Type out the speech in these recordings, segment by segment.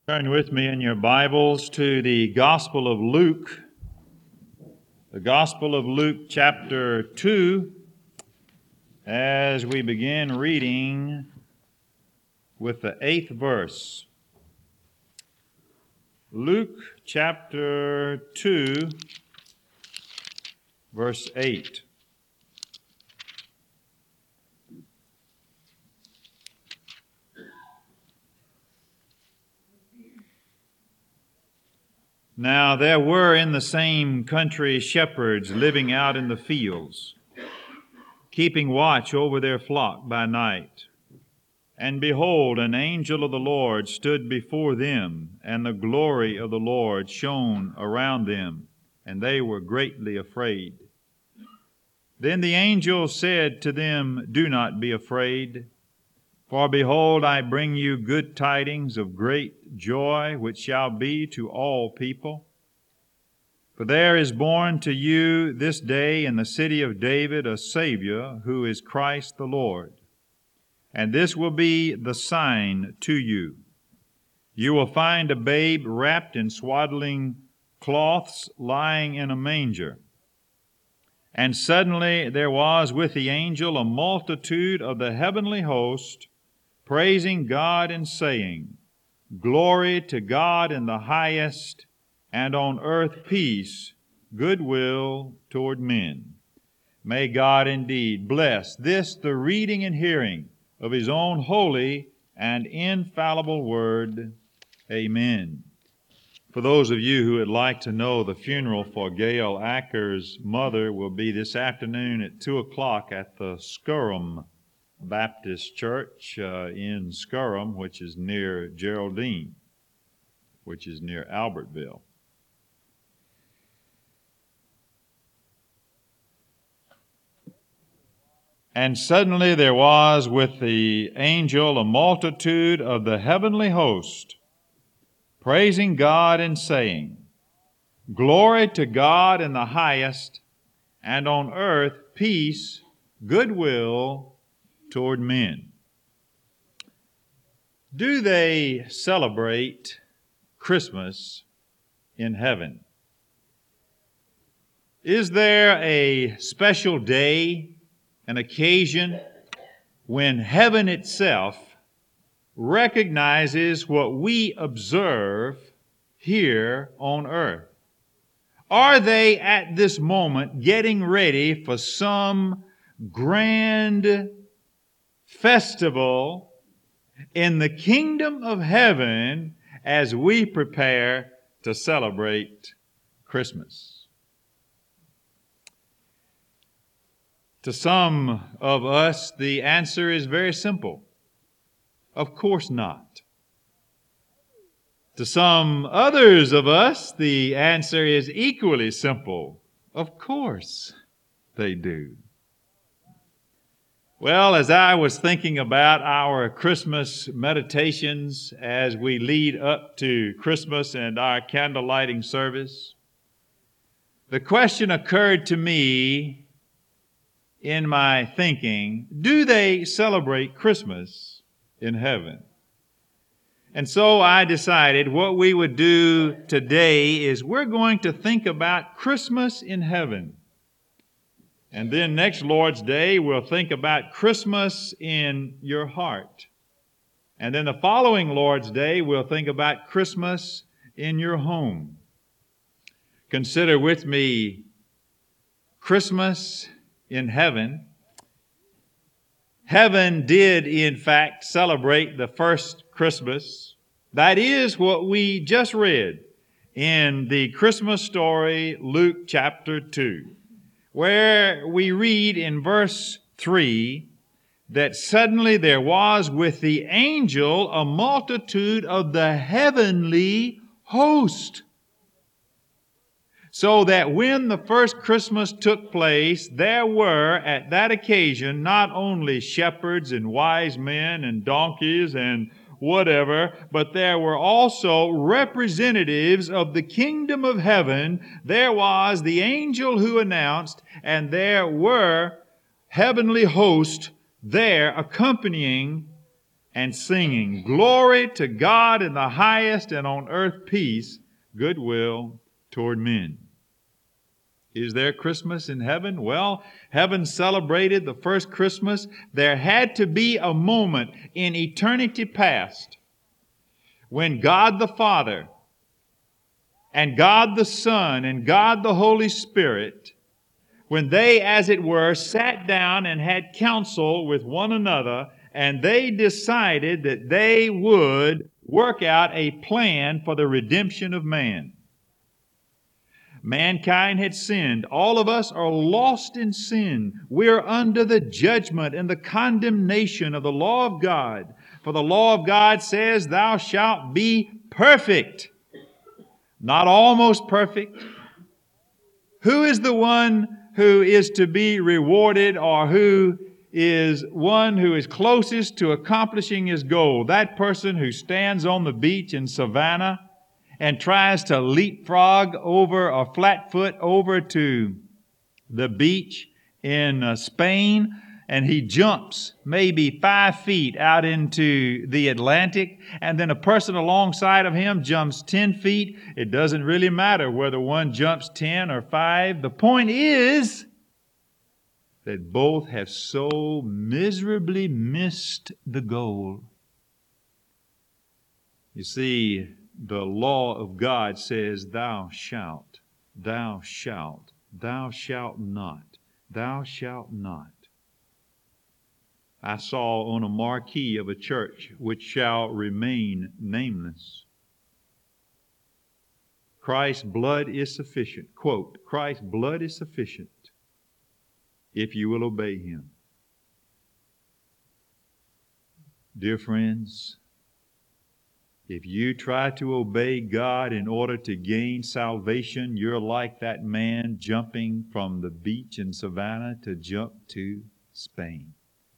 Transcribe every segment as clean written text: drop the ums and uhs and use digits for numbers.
Turn with me in your Bibles to the Gospel of Luke, chapter 2, as we begin reading with the 8th verse. Luke chapter 2, verse 8. Now there were in the same country shepherds living out in the fields, keeping watch over their flock by night. And behold, an angel of the Lord stood before them, and the glory of the Lord shone around them, and they were greatly afraid. Then the angel said to them, "Do not be afraid, for behold, I bring you good tidings of great joy, which shall be to all people. For there is born to you this day in the city of David a Savior, who is Christ the Lord. And this will be the sign to you. You will find a babe wrapped in swaddling cloths, lying in a manger." And suddenly there was with the angel a multitude of the heavenly host, praising God and saying, "Glory to God in the highest, and on earth peace, goodwill toward men." May God indeed bless this, the reading and hearing of His own holy and infallible word. Amen. For those of you who would like to know, the funeral for Gail Acker's mother will be this afternoon at 2 o'clock at the Skowron Baptist Church in Skowron, which is near Geraldine, which is near Albertville. And suddenly there was with the angel a multitude of the heavenly host, praising God and saying, "Glory to God in the highest, and on earth peace, goodwill toward men." Do they celebrate Christmas in heaven? Is there a special day, an occasion, when heaven itself recognizes what we observe here on earth? Are they at this moment getting ready for some grand festival in the kingdom of heaven as we prepare to celebrate Christmas? To some of us, the answer is very simple. Of course not. To some others of us, the answer is equally simple. Of course they do. Well, as I was thinking about our Christmas meditations as we lead up to Christmas and our candle lighting service, the question occurred to me in my thinking, do they celebrate Christmas in heaven? And so I decided what we would do today is we're going to think about Christmas in heaven. And then next Lord's Day, we'll think about Christmas in your heart. And then the following Lord's Day, we'll think about Christmas in your home. Consider with me Christmas in heaven. Heaven did, in fact, celebrate the first Christmas. That is what we just read in the Christmas story, Luke chapter 2, where we read in verse 3 that suddenly there was with the angel a multitude of the heavenly host. So that when the first Christmas took place, there were at that occasion not only shepherds and wise men and donkeys and whatever, but there were also representatives of the kingdom of heaven. There was the angel who announced, and there were heavenly hosts there accompanying and singing, "Glory to God in the highest, and on earth peace, goodwill toward men." Is there Christmas in heaven? Well, heaven celebrated the first Christmas. There had to be a moment in eternity past when God the Father and God the Son and God the Holy Spirit, when they, as it were, sat down and had counsel with one another, and they decided that they would work out a plan for the redemption of man. Mankind had sinned. All of us are lost in sin. We're under the judgment and the condemnation of the law of God. For the law of God says, "Thou shalt be perfect." Not almost perfect. Who is the one who is to be rewarded, or who is one who is closest to accomplishing his goal? That person who stands on the beach in Savannah and tries to leapfrog over a flat foot over to the beach in Spain, and he jumps maybe 5 feet out into the Atlantic, and then a person alongside of him jumps 10 feet. It doesn't really matter whether one jumps 10 or 5. The point is that both have so miserably missed the goal. You see, the law of God says, "Thou shalt, thou shalt, thou shalt not, thou shalt not." I saw on a marquee of a church which shall remain nameless, "Christ's blood is sufficient." Quote, "Christ's blood is sufficient if you will obey Him." Dear friends, if you try to obey God in order to gain salvation, you're like that man jumping from the beach in Savannah to jump to Spain.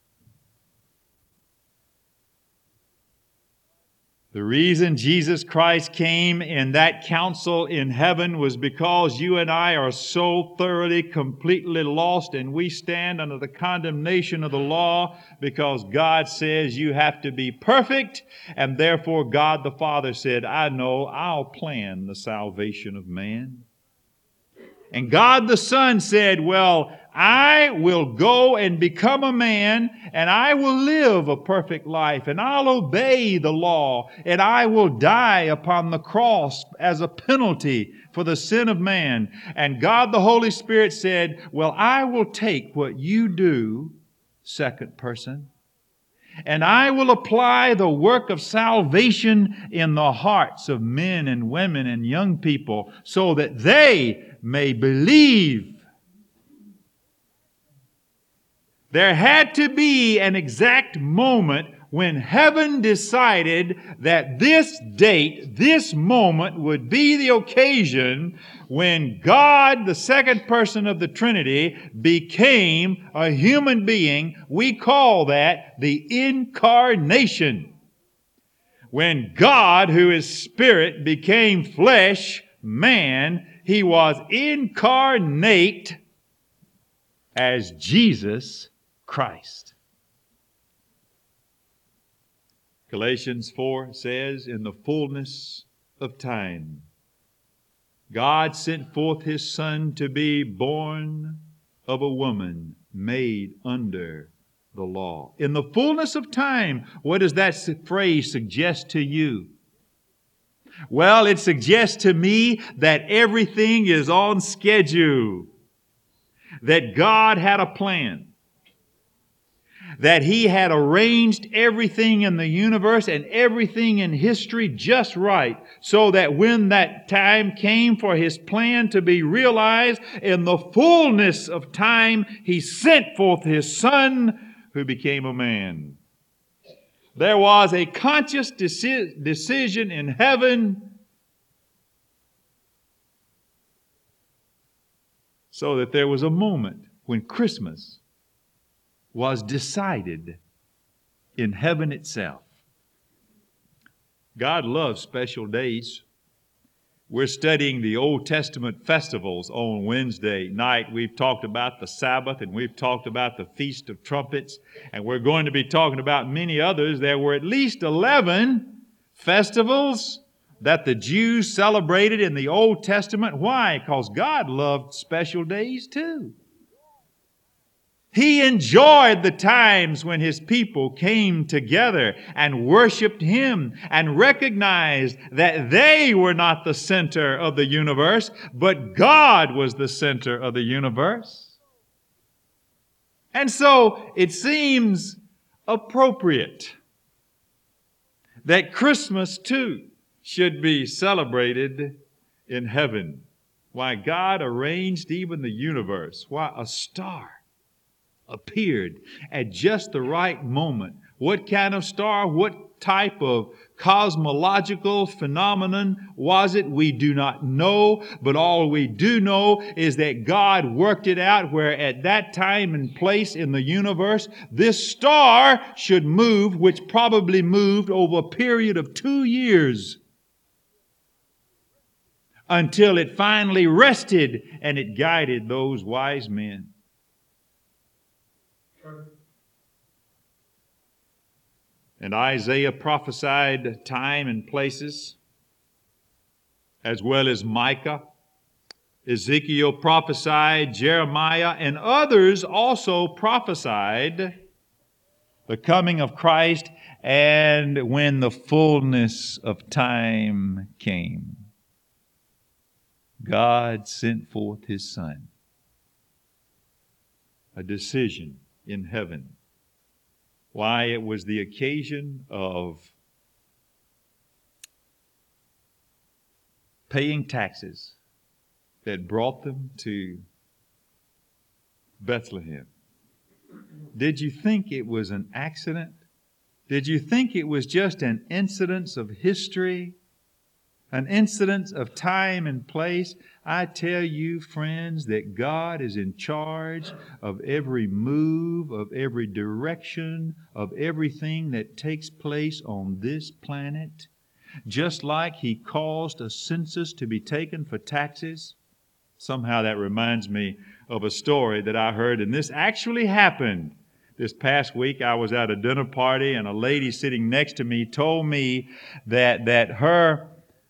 The reason Jesus Christ came in that council in heaven was because you and I are so thoroughly, completely lost, and we stand under the condemnation of the law because God says you have to be perfect, and therefore God the Father said, "I know, I'll plan the salvation of man." And God the Son said, "Well, I will go and become a man, and I will live a perfect life, and I'll obey the law, and I will die upon the cross as a penalty for the sin of man." And God the Holy Spirit said, "Well, I will take what you do, second person, and I will apply the work of salvation in the hearts of men and women and young people so that they may believe." There had to be an exact moment when heaven decided that this date, this moment would be the occasion when God, the second person of the Trinity, became a human being. We call that the incarnation. When God, who is spirit, became flesh, man, He was incarnate as Jesus Christ. Galatians 4 says, "In the fullness of time, God sent forth His Son to be born of a woman made under the law." In the fullness of time. What does that phrase suggest to you? Well, it suggests to me that everything is on schedule, that God had a plan, that He had arranged everything in the universe and everything in history just right, so that when that time came for His plan to be realized, in the fullness of time, He sent forth His Son, who became a man. There was a conscious decision in heaven so that there was a moment when Christmas was decided in heaven itself. God loves special days. We're studying the Old Testament festivals on Wednesday night. We've talked about the Sabbath and we've talked about the Feast of Trumpets, and we're going to be talking about many others. There were at least 11 festivals that the Jews celebrated in the Old Testament. Why? Because God loved special days too. He enjoyed the times when His people came together and worshiped Him and recognized that they were not the center of the universe, but God was the center of the universe. And so it seems appropriate that Christmas too should be celebrated in heaven. Why, God arranged even the universe. Why, a star appeared at just the right moment. What kind of star? What type of cosmological phenomenon was it? We do not know, but all we do know is that God worked it out where at that time and place in the universe, this star should move, which probably moved over a period of 2 years until it finally rested and it guided those wise men. And Isaiah prophesied time and places, as well as Micah. Ezekiel prophesied, Jeremiah, and others also prophesied the coming of Christ and when the fullness of time came. God sent forth His Son. A decision in heaven. Why, it was the occasion of paying taxes that brought them to Bethlehem. Did you think it was an accident? Did you think it was just an incident of history? An incident of time and place? I tell you, friends, that God is in charge of every move, of every direction, of everything that takes place on this planet. Just like He caused a census to be taken for taxes. Somehow that reminds me of a story that I heard, and this actually happened. This past week I was at a dinner party, and a lady sitting next to me told me that her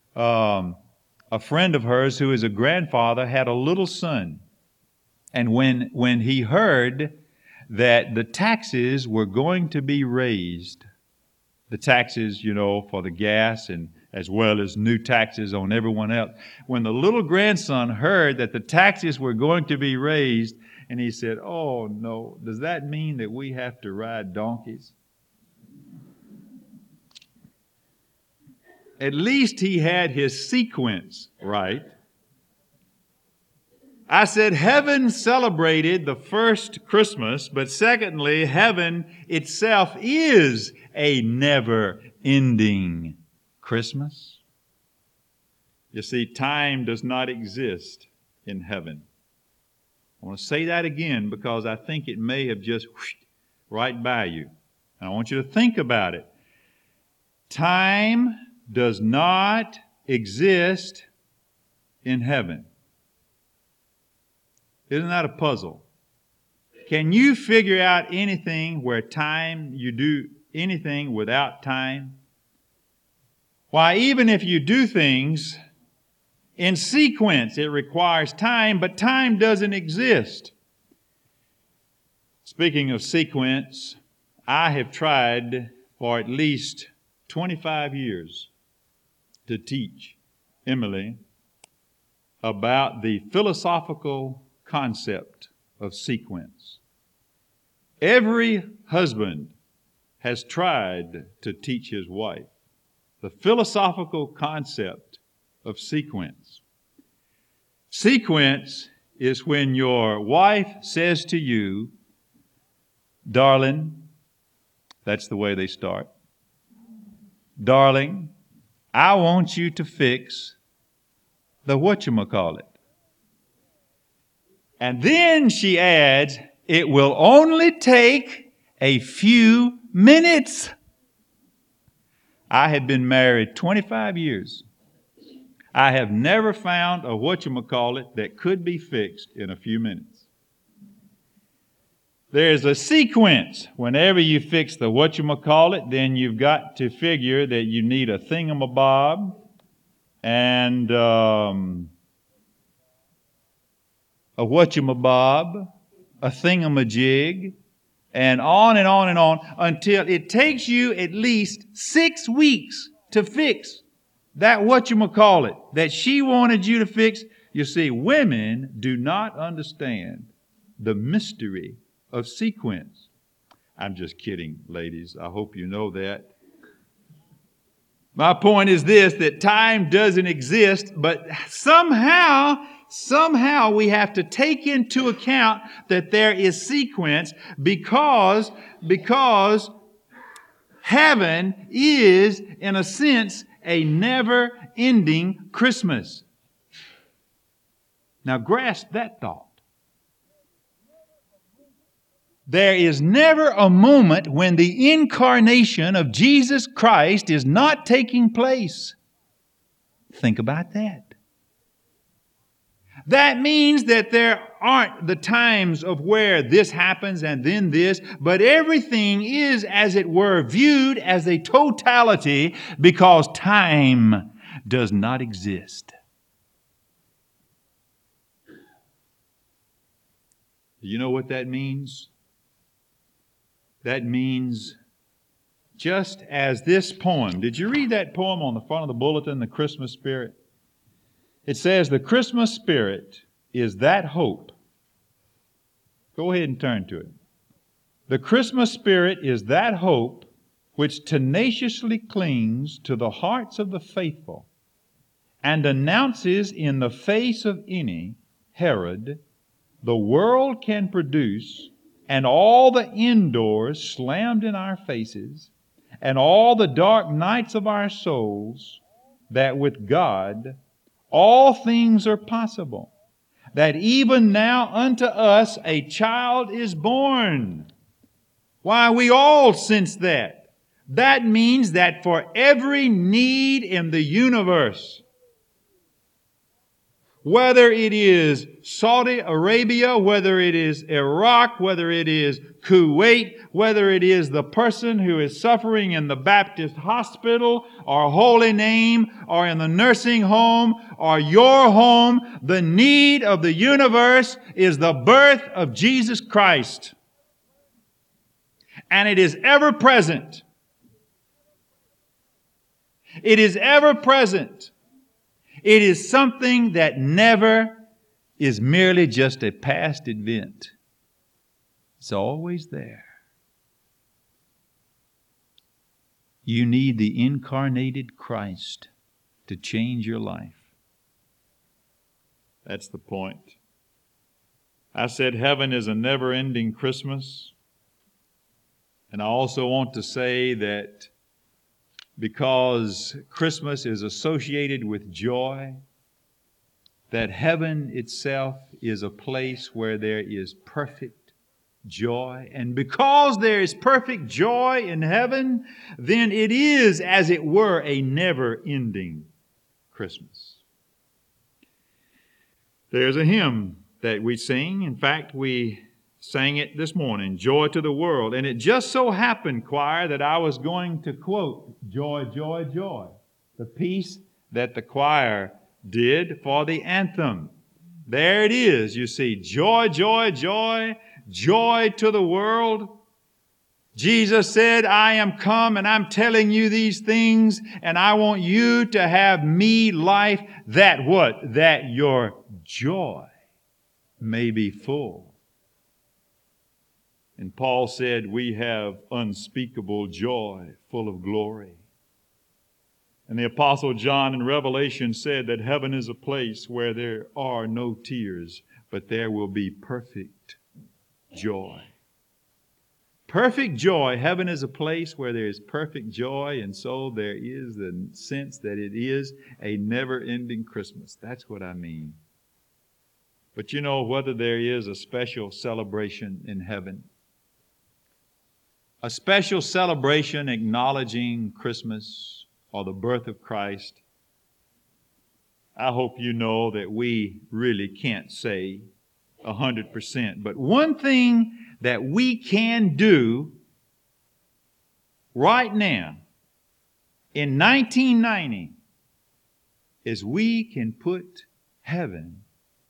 a friend of hers who is a grandfather had a little son. And when he heard that the taxes were going to be raised, the taxes, for the gas and as well as new taxes on everyone else. When the little grandson heard that the taxes were going to be raised, and he said, "Oh no, does that mean that we have to ride donkeys?" At least he had his sequence right. I said heaven celebrated the first Christmas, but secondly, heaven itself is a never-ending Christmas. You see, time does not exist in heaven. I want to say that again because I think it may have just whooshed right by you. And I want you to think about it. Time does not exist in heaven. Isn't that a puzzle? Can you figure out anything where you do anything without time? Why, even if you do things in sequence, it requires time, but time doesn't exist. Speaking of sequence, I have tried for at least 25 years to teach Emily about the philosophical concept of sequence. Every husband has tried to teach his wife the philosophical concept of sequence. Sequence is when your wife says to you, "Darling," that's the way they start. "Darling, I want you to fix the whatchamacallit." And then she adds, "It will only take a few minutes." I had been married 25 years. I have never found a whatchamacallit that could be fixed in a few minutes. There's a sequence. Whenever you fix the whatchamacallit, then you've got to figure that you need a thingamabob and a whatchamabob, a thingamajig, and on and on and on until it takes you at least 6 weeks to fix that whatchamacallit that she wanted you to fix. You see, women do not understand the mystery of sequence. I'm just kidding, ladies. I hope you know that. My point is this, that time doesn't exist, but somehow we have to take into account that there is sequence because heaven is, in a sense, a never-ending Christmas. Now grasp that thought. There is never a moment when the incarnation of Jesus Christ is not taking place. Think about that. That means that there aren't the times of where this happens and then this, but everything is, as it were, viewed as a totality because time does not exist. Do you know what that means? That means just as this poem. Did you read that poem on the front of the bulletin, The Christmas Spirit? It says, the Christmas spirit is that hope. Go ahead and turn to it. The Christmas spirit is that hope which tenaciously clings to the hearts of the faithful and announces in the face of any Herod, the world can produce, and all the indoors slammed in our faces, and all the dark nights of our souls, that with God all things are possible, that even now unto us a child is born. Why, we all sense that. That means that for every need in the universe, whether it is Saudi Arabia, whether it is Iraq, whether it is Kuwait, whether it is the person who is suffering in the Baptist hospital or Holy Name or in the nursing home or your home, the need of the universe is the birth of Jesus Christ. And it is ever present. It is ever present. It is something that never is merely just a past event. It's always there. You need the incarnated Christ to change your life. That's the point. I said heaven is a never-ending Christmas. And I also want to say that because Christmas is associated with joy, that heaven itself is a place where there is perfect joy. And because there is perfect joy in heaven, then it is, as it were, a never-ending Christmas. There's a hymn that we sing. In fact, we sang it this morning, Joy to the World. And it just so happened, choir, that I was going to quote Joy, Joy, Joy, the piece that the choir did for the anthem. There it is, you see, joy, joy, joy, joy to the world. Jesus said, I am come and I'm telling you these things, and I want you to have me life, that what? That your joy may be full. And Paul said, we have unspeakable joy, full of glory. And the Apostle John in Revelation said that heaven is a place where there are no tears, but there will be perfect joy. Perfect joy. Heaven is a place where there is perfect joy, and so there is the sense that it is a never-ending Christmas. That's what I mean. But you know, whether there is a special celebration in heaven, a special celebration acknowledging Christmas or the birth of Christ, I hope you know that we really can't say 100%. But one thing that we can do right now in 1990 is we can put heaven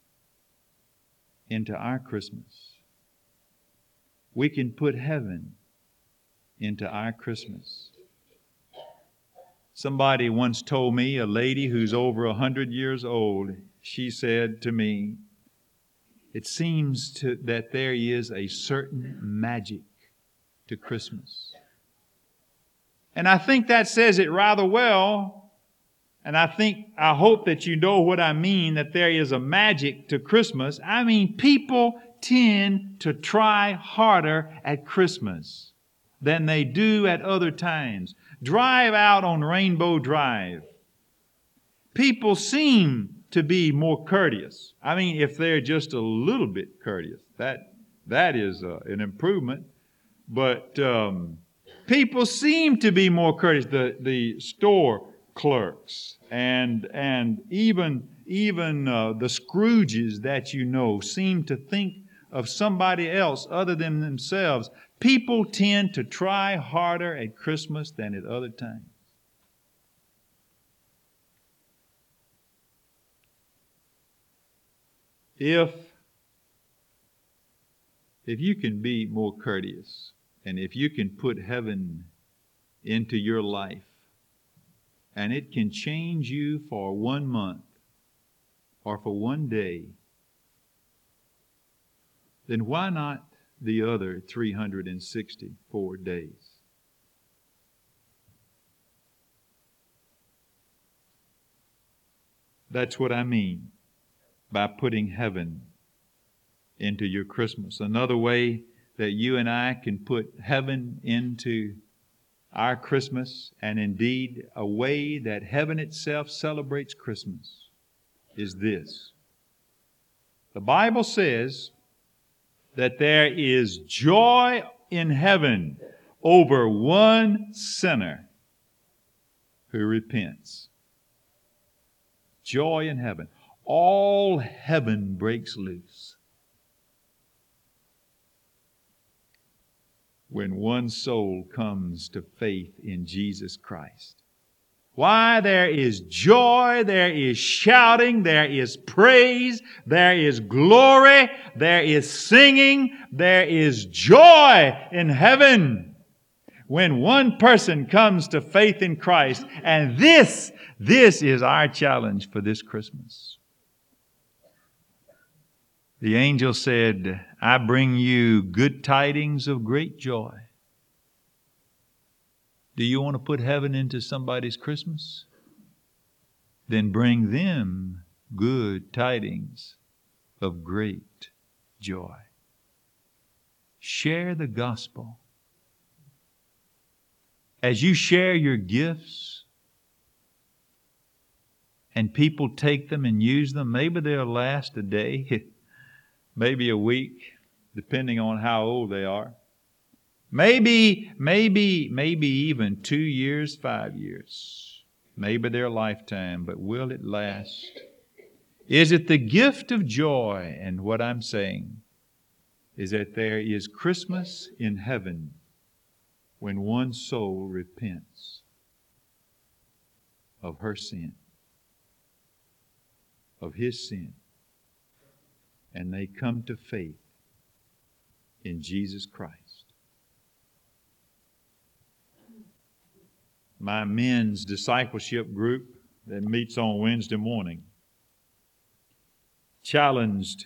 into our Christmas. We can put heaven into our Christmas. Somebody once told me, a lady who's over 100 years old, she said to me, it seems that there is a certain magic to Christmas. And I think that says it rather well. And I hope that you know what I mean, that there is a magic to Christmas. I mean, people tend to try harder at Christmas than they do at other times. Drive out on Rainbow Drive. People seem to be more courteous. I mean, if they're just a little bit courteous, that is an improvement. But people seem to be more courteous. The store clerks and even the Scrooges that you know seem to think of somebody else other than themselves. People tend to try harder at Christmas than at other times. If you can be more courteous, and if you can put heaven into your life, and it can change you for 1 month or for 1 day, then why not the other 364 days? That's what I mean by putting heaven into your Christmas. Another way that you and I can put heaven into our Christmas, and indeed a way that heaven itself celebrates Christmas, is this. The Bible says that there is joy in heaven over one sinner who repents. Joy in heaven. All heaven breaks loose when one soul comes to faith in Jesus Christ. Why, there is joy, there is shouting, there is praise, there is glory, there is singing, there is joy in heaven when one person comes to faith in Christ. And this is our challenge for this Christmas. The angel said, I bring you good tidings of great joy. Do you want to put heaven into somebody's Christmas? Then bring them good tidings of great joy. Share the gospel. As you share your gifts and people take them and use them, maybe they'll last a day, maybe a week, depending on how old they are. Maybe even 2 years, 5 years. Maybe their lifetime, but will it last? Is it the gift of joy? And what I'm saying is that there is Christmas in heaven when one soul repents of her sin, of his sin, and they come to faith in Jesus Christ. My men's discipleship group that meets on Wednesday morning challenged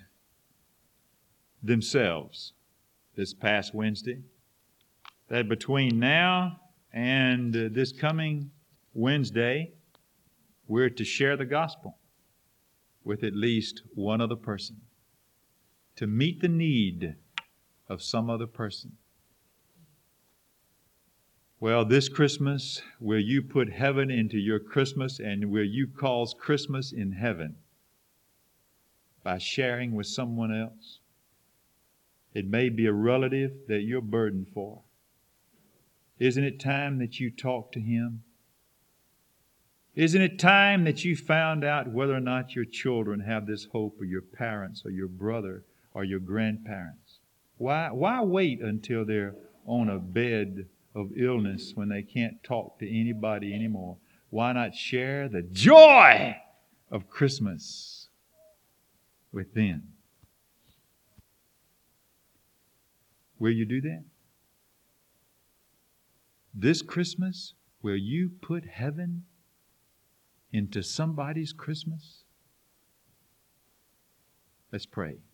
themselves this past Wednesday that between now and this coming Wednesday, we're to share the gospel with at least one other person, to meet the need of some other person. Well, this Christmas, will you put heaven into your Christmas, and will you cause Christmas in heaven by sharing with someone else? It may be a relative that you're burdened for. Isn't it time that you talk to him? Isn't it time that you found out whether or not your children have this hope, or your parents, or your brother, or your grandparents? Why wait until they're on a bed of illness when they can't talk to anybody anymore? Why not share the joy of Christmas with them? Will you do that? This Christmas, will you put heaven into somebody's Christmas? Let's pray.